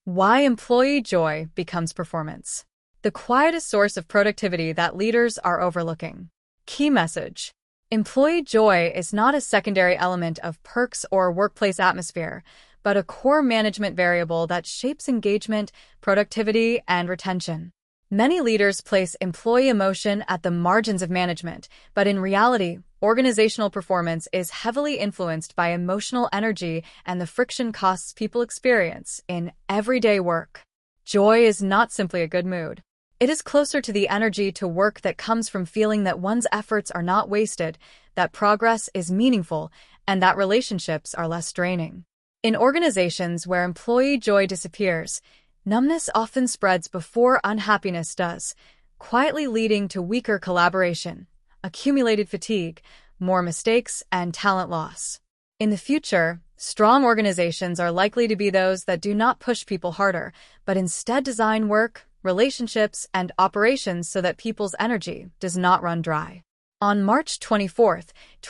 Why employee joy becomes performance. The quietest source of productivity that leaders are overlooking. Key message. Employee joy is not a secondary element of perks or workplace atmosphere, but a core management variable that shapes engagement, productivity, and retention. Many leaders place employee emotion at the margins of management, but in reality, organizational performance is heavily influenced by emotional energy and the friction costs people experience in everyday work. Joy is not simply a good mood. It is closer to the energy to work that comes from feeling that one's efforts are not wasted, that progress is meaningful, and that relationships are less draining. In organizations where employee joy disappears, numbness often spreads before unhappiness does, quietly leading to weaker collaboration, accumulated fatigue, more mistakes, and talent loss. In the future, strong organizations are likely to be those that do not push people harder, but instead design work, relationships, and operations so that people's energy does not run dry. On March 24,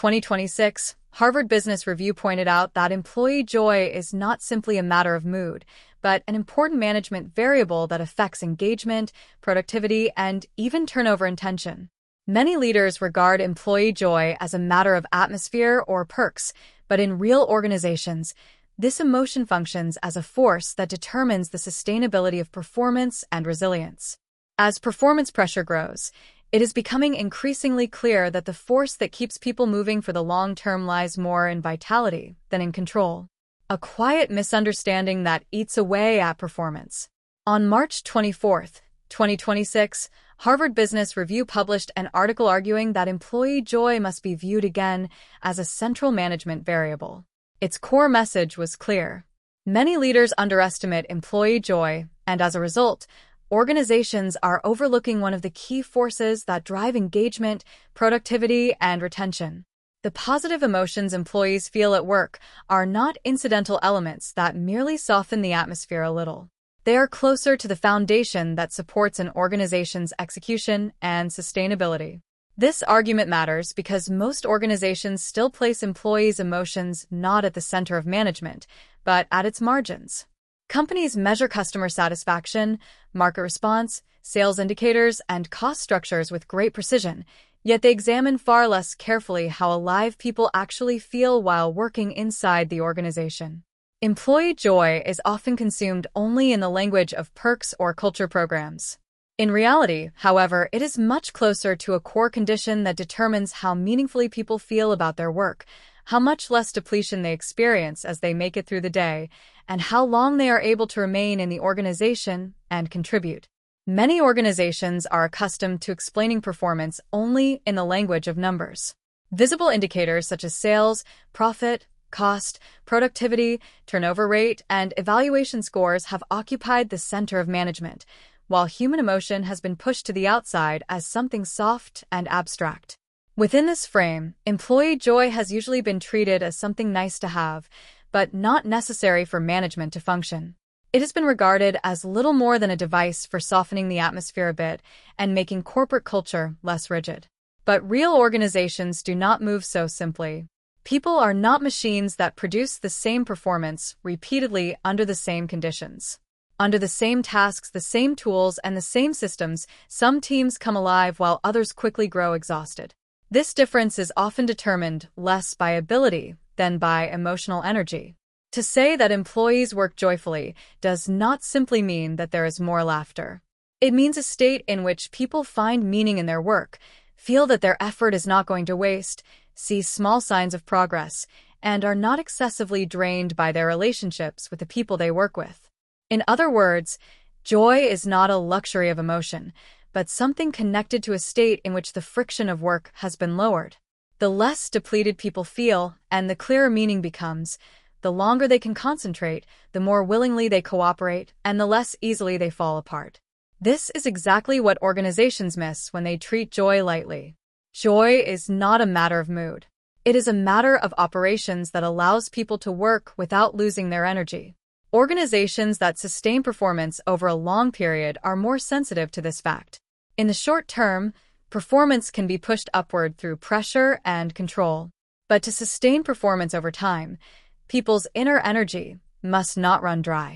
2026, Harvard Business Review pointed out that employee joy is not simply a matter of mood, but an important management variable that affects engagement, productivity, and even turnover intention. Many leaders regard employee joy as a matter of atmosphere or perks, but in real organizations, this emotion functions as a force that determines the sustainability of performance and resilience. As performance pressure grows, it is becoming increasingly clear that the force that keeps people moving for the long term lies more in vitality than in control. A quiet misunderstanding that eats away at performance. On March 24, 2026, Harvard Business Review published an article arguing that employee joy must be viewed again as a central management variable. Its core message was clear. Many leaders underestimate employee joy, and as a result, organizations are overlooking one of the key forces that drive engagement, productivity, and retention. The positive emotions employees feel at work are not incidental elements that merely soften the atmosphere a little. They are closer to the foundation that supports an organization's execution and sustainability. This argument matters because most organizations still place employees' emotions not at the center of management, but at its margins. Companies measure customer satisfaction, market response, sales indicators, and cost structures with great precision, yet they examine far less carefully how alive people actually feel while working inside the organization. Employee joy is often consumed only in the language of perks or culture programs. In reality, however, it is much closer to a core condition that determines how meaningfully people feel about their work, how much less depletion they experience as they make it through the day, and how long they are able to remain in the organization and contribute. Many organizations are accustomed to explaining performance only in the language of numbers. Visible indicators such as sales, profit, cost, productivity, turnover rate, and evaluation scores have occupied the center of management, while human emotion has been pushed to the outside as something soft and abstract. Within this frame, employee joy has usually been treated as something nice to have, but not necessary for management to function. It has been regarded as little more than a device for softening the atmosphere a bit and making corporate culture less rigid. But real organizations do not move so simply. People are not machines that produce the same performance repeatedly under the same conditions. Under the same tasks, the same tools, and the same systems, some teams come alive while others quickly grow exhausted. This difference is often determined less by ability than by emotional energy. To say that employees work joyfully does not simply mean that there is more laughter. It means a state in which people find meaning in their work, feel that their effort is not going to waste, see small signs of progress, and are not excessively drained by their relationships with the people they work with. In other words, joy is not a luxury of emotion, but something connected to a state in which the friction of work has been lowered. The less depleted people feel, and the clearer meaning becomes, the longer they can concentrate, the more willingly they cooperate, and the less easily they fall apart. This is exactly what organizations miss when they treat joy lightly. Joy is not a matter of mood. It is a matter of operations that allows people to work without losing their energy. Organizations that sustain performance over a long period are more sensitive to this fact. In the short term, performance can be pushed upward through pressure and control. But to sustain performance over time, people's inner energy must not run dry.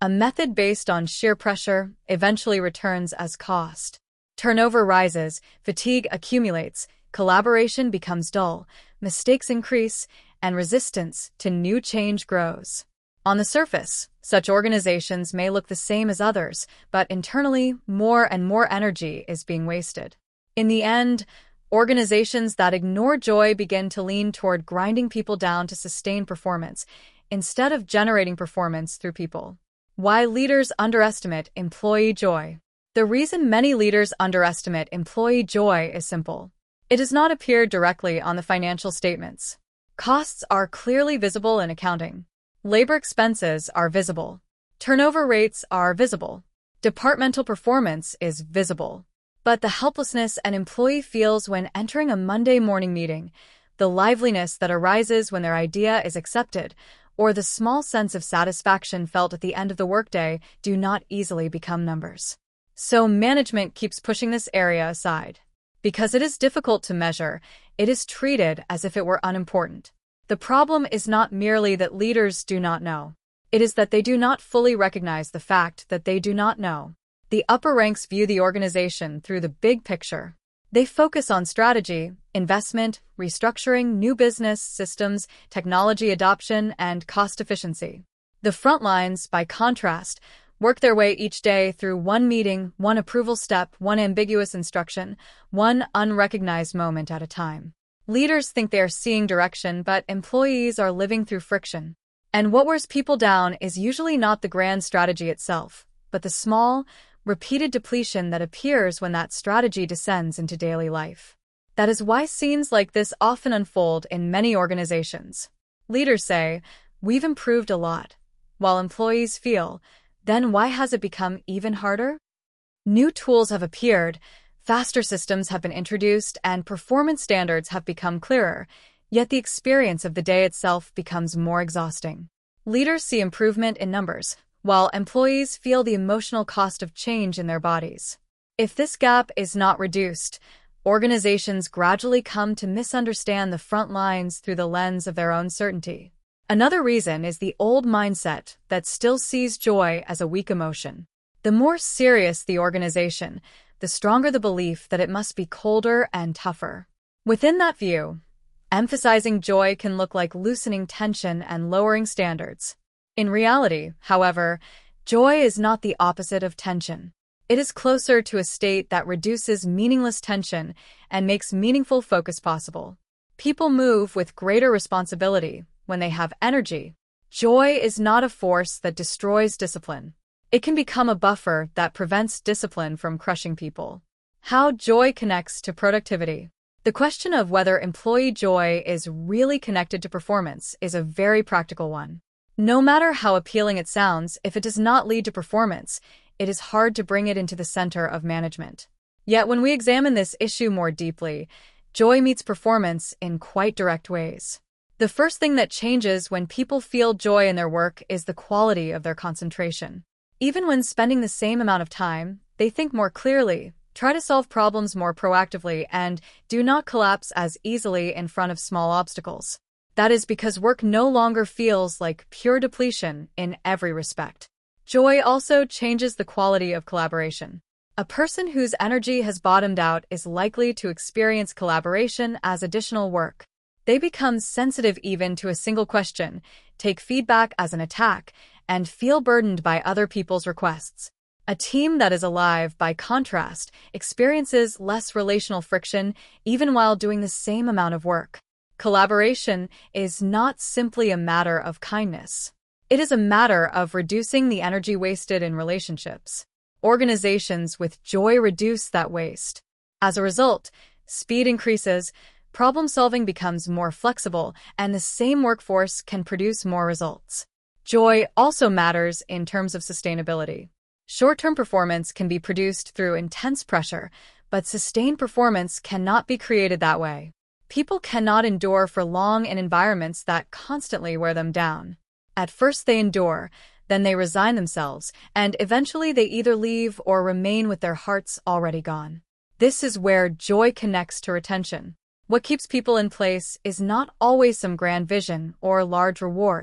A method based on sheer pressure eventually returns as cost. Turnover rises, fatigue accumulates, collaboration becomes dull, mistakes increase, and resistance to new change grows. On the surface, such organizations may look the same as others, but internally, more and more energy is being wasted. In the end, organizations that ignore joy begin to lean toward grinding people down to sustain performance, instead of generating performance through people. Why leaders underestimate employee joy. The reason many leaders underestimate employee joy is simple. It does not appear directly on the financial statements. Costs are clearly visible in accounting. Labor expenses are visible. Turnover rates are visible. Departmental performance is visible. But the helplessness an employee feels when entering a Monday morning meeting, the liveliness that arises when their idea is accepted, or the small sense of satisfaction felt at the end of the workday do not easily become numbers. So management keeps pushing this area aside. Because it is difficult to measure, it is treated as if it were unimportant. The problem is not merely that leaders do not know. It is that they do not fully recognize the fact that they do not know. The upper ranks view the organization through the big picture. They focus on strategy, investment, restructuring, new business systems, technology adoption, and cost efficiency. The front lines, by contrast, work their way each day through one meeting, one approval step, one ambiguous instruction, one unrecognized moment at a time. Leaders think they are seeing direction, but employees are living through friction. And what wears people down is usually not the grand strategy itself, but the small, repeated depletion that appears when that strategy descends into daily life. That is why scenes like this often unfold in many organizations. Leaders say, "We've improved a lot," while employees feel, "Then why has it become even harder?" New tools have appeared, faster systems have been introduced, and performance standards have become clearer, yet the experience of the day itself becomes more exhausting. Leaders see improvement in numbers, while employees feel the emotional cost of change in their bodies. If this gap is not reduced, organizations gradually come to misunderstand the front lines through the lens of their own certainty. Another reason is the old mindset that still sees joy as a weak emotion. The more serious the organization, the stronger the belief that it must be colder and tougher. Within that view, emphasizing joy can look like loosening tension and lowering standards. In reality, however, joy is not the opposite of tension. It is closer to a state that reduces meaningless tension and makes meaningful focus possible. People move with greater responsibility when they have energy. Joy is not a force that destroys discipline. It can become a buffer that prevents discipline from crushing people. How joy connects to productivity. The question of whether employee joy is really connected to performance is a very practical one. No matter how appealing it sounds, if it does not lead to performance, it is hard to bring it into the center of management. Yet when we examine this issue more deeply, joy meets performance in quite direct ways. The first thing that changes when people feel joy in their work is the quality of their concentration. Even when spending the same amount of time, they think more clearly, try to solve problems more proactively, and do not collapse as easily in front of small obstacles. That is because work no longer feels like pure depletion in every respect. Joy also changes the quality of collaboration. A person whose energy has bottomed out is likely to experience collaboration as additional work. They become sensitive even to a single question, take feedback as an attack, and feel burdened by other people's requests. A team that is alive, by contrast, experiences less relational friction even while doing the same amount of work. Collaboration is not simply a matter of kindness. It is a matter of reducing the energy wasted in relationships. Organizations with joy reduce that waste. As a result, speed increases, problem-solving becomes more flexible, and the same workforce can produce more results. Joy also matters in terms of sustainability. Short-term performance can be produced through intense pressure, but sustained performance cannot be created that way. People cannot endure for long in environments that constantly wear them down. At first they endure, then they resign themselves, and eventually they either leave or remain with their hearts already gone. This is where joy connects to retention. What keeps people in place is not always some grand vision or large reward.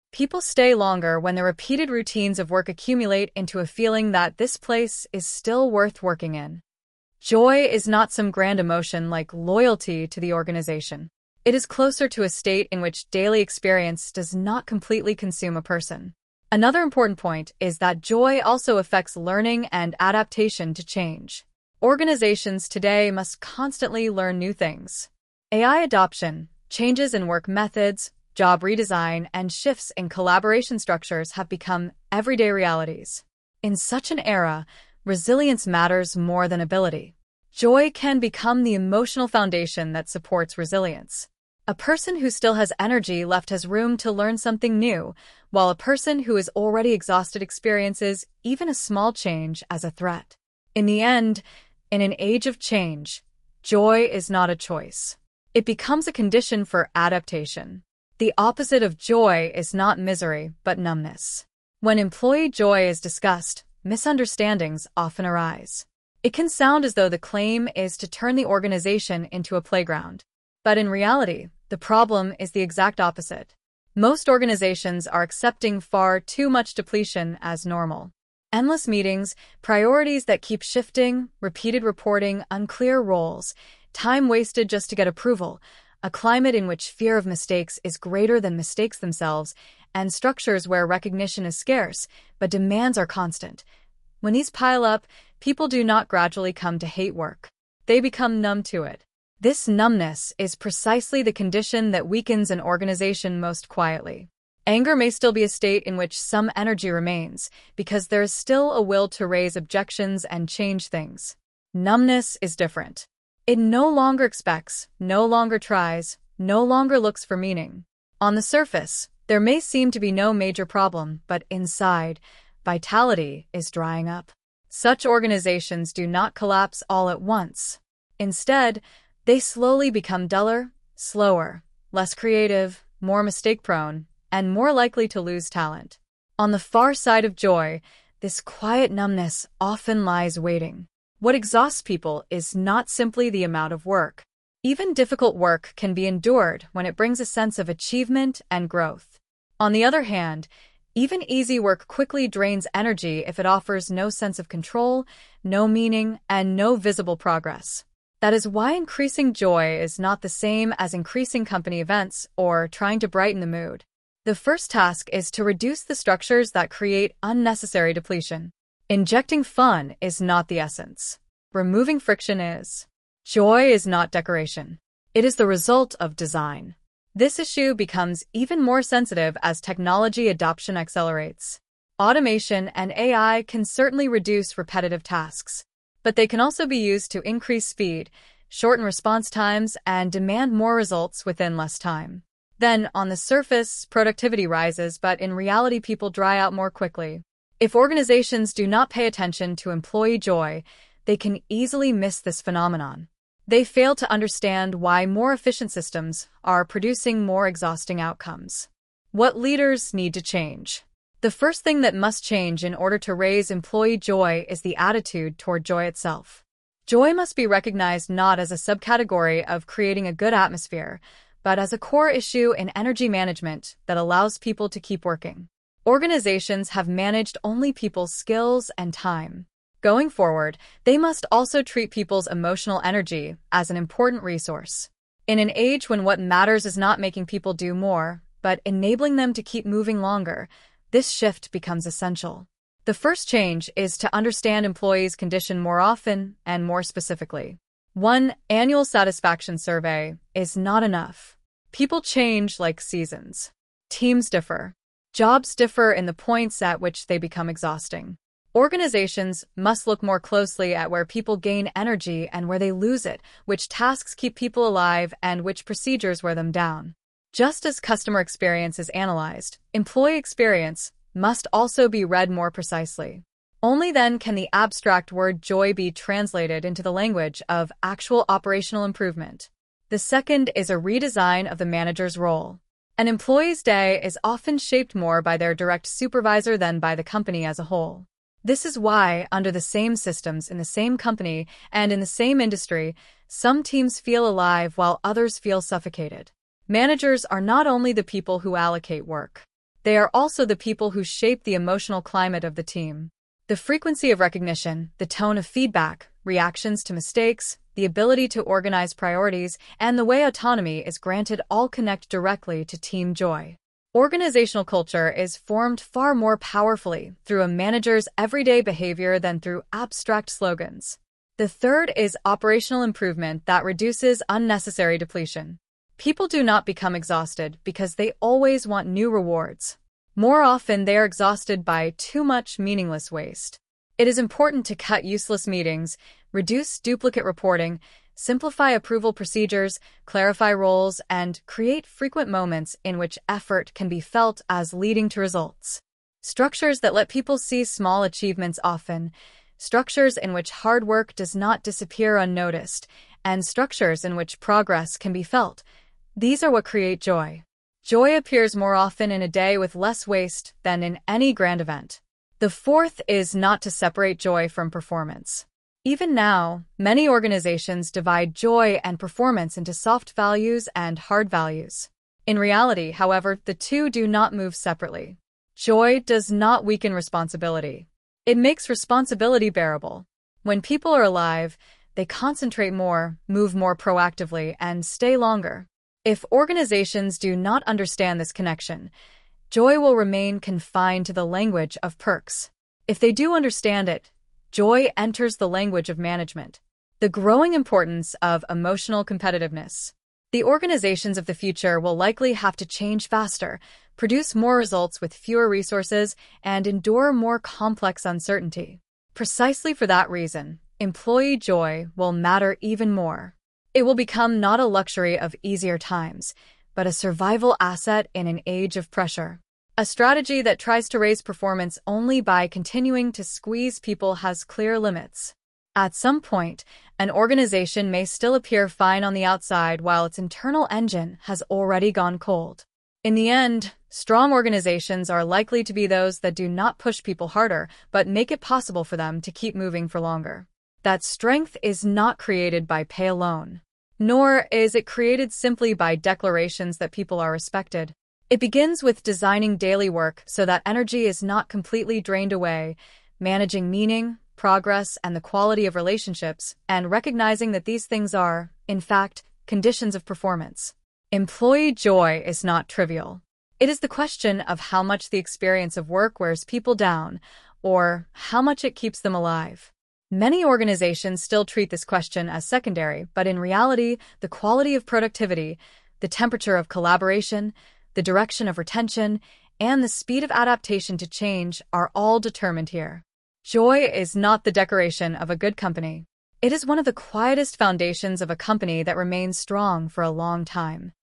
People stay longer when the repeated routines of work accumulate into a feeling that this place is still worth working in. Joy is not some grand emotion like loyalty to the organization. It is closer to a state in which daily experience does not completely consume a person. Another important point is that joy also affects learning and adaptation to change. Organizations today must constantly learn new things. AI adoption, changes in work methods, job redesign, and shifts in collaboration structures have become everyday realities. In such an era, resilience matters more than ability. Joy can become the emotional foundation that supports resilience. A person who still has energy left has room to learn something new, while a person who is already exhausted experiences even a small change as a threat. In the end, in an age of change, joy is not a choice. It becomes a condition for adaptation. The opposite of joy is not misery, but numbness. When employee joy is discussed, misunderstandings often arise. It can sound as though the claim is to turn the organization into a playground. But in reality, the problem is the exact opposite. Most organizations are accepting far too much depletion as normal. Endless meetings, priorities that keep shifting, repeated reporting, unclear roles, time wasted just to get approval, a climate in which fear of mistakes is greater than mistakes themselves, and structures where recognition is scarce, but demands are constant. When these pile up, people do not gradually come to hate work. They become numb to it. This numbness is precisely the condition that weakens an organization most quietly. Anger may still be a state in which some energy remains, because there is still a will to raise objections and change things. Numbness is different. It no longer expects, no longer tries, no longer looks for meaning. On the surface, there may seem to be no major problem, but inside, vitality is drying up. Such organizations do not collapse all at once. Instead, they slowly become duller, slower, less creative, more mistake-prone, and more likely to lose talent. On the far side of joy, this quiet numbness often lies waiting. What exhausts people is not simply the amount of work. Even difficult work can be endured when it brings a sense of achievement and growth. On the other hand, even easy work quickly drains energy if it offers no sense of control, no meaning, and no visible progress. That is why increasing joy is not the same as increasing company events or trying to brighten the mood. The first task is to reduce the structures that create unnecessary depletion. Injecting fun is not the essence. Removing friction is. Joy is not decoration. It is the result of design. This issue becomes even more sensitive as technology adoption accelerates. Automation and AI can certainly reduce repetitive tasks, but they can also be used to increase speed, shorten response times, and demand more results within less time. Then, on the surface, productivity rises, but in reality people dry out more quickly. If organizations do not pay attention to employee joy, they can easily miss this phenomenon. They fail to understand why more efficient systems are producing more exhausting outcomes. What leaders need to change? The first thing that must change in order to raise employee joy is the attitude toward joy itself. Joy must be recognized not as a subcategory of creating a good atmosphere, but as a core issue in energy management that allows people to keep working. Organizations have managed only people's skills and time. Going forward, they must also treat people's emotional energy as an important resource. In an age when what matters is not making people do more, but enabling them to keep moving longer, this shift becomes essential. The first change is to understand employees' condition more often and more specifically. One annual satisfaction survey is not enough. People change like seasons. Teams differ. Jobs differ in the points at which they become exhausting. Organizations must look more closely at where people gain energy and where they lose it, which tasks keep people alive and which procedures wear them down. Just as customer experience is analyzed, employee experience must also be read more precisely. Only then can the abstract word joy be translated into the language of actual operational improvement. The second is a redesign of the manager's role. An employee's day is often shaped more by their direct supervisor than by the company as a whole. This is why, under the same systems in the same company and in the same industry, some teams feel alive while others feel suffocated. Managers are not only the people who allocate work. They are also the people who shape the emotional climate of the team. The frequency of recognition, the tone of feedback, reactions to mistakes, the ability to organize priorities, and the way autonomy is granted all connect directly to team joy. Organizational culture is formed far more powerfully through a manager's everyday behavior than through abstract slogans. The third is operational improvement that reduces unnecessary depletion. People do not become exhausted because they always want new rewards. More often, they are exhausted by too much meaningless waste. It is important to cut useless meetings, reduce duplicate reporting, simplify approval procedures, clarify roles, and create frequent moments in which effort can be felt as leading to results. Structures that let people see small achievements often, structures in which hard work does not disappear unnoticed, and structures in which progress can be felt. These are what create joy. Joy appears more often in a day with less waste than in any grand event. The fourth is not to separate joy from performance. Even now, many organizations divide joy and performance into soft values and hard values. In reality, however, the two do not move separately. Joy does not weaken responsibility. It makes responsibility bearable. When people are alive, they concentrate more, move more proactively, and stay longer. If organizations do not understand this connection, joy will remain confined to the language of perks. If they do understand it, joy enters the language of management. The growing importance of emotional competitiveness. The organizations of the future will likely have to change faster, produce more results with fewer resources, and endure more complex uncertainty. Precisely for that reason, employee joy will matter even more. It will become not a luxury of easier times, but a survival asset in an age of pressure. A strategy that tries to raise performance only by continuing to squeeze people has clear limits. At some point, an organization may still appear fine on the outside while its internal engine has already gone cold. In the end, strong organizations are likely to be those that do not push people harder, but make it possible for them to keep moving for longer. That strength is not created by pay alone, nor is it created simply by declarations that people are respected. It begins with designing daily work so that energy is not completely drained away, managing meaning, progress, and the quality of relationships, and recognizing that these things are, in fact, conditions of performance. Employee joy is not trivial. It is the question of how much the experience of work wears people down, or how much it keeps them alive. Many organizations still treat this question as secondary, but in reality, the quality of productivity, the temperature of collaboration, the direction of retention, and the speed of adaptation to change are all determined here. Joy is not the decoration of a good company. It is one of the quietest foundations of a company that remains strong for a long time.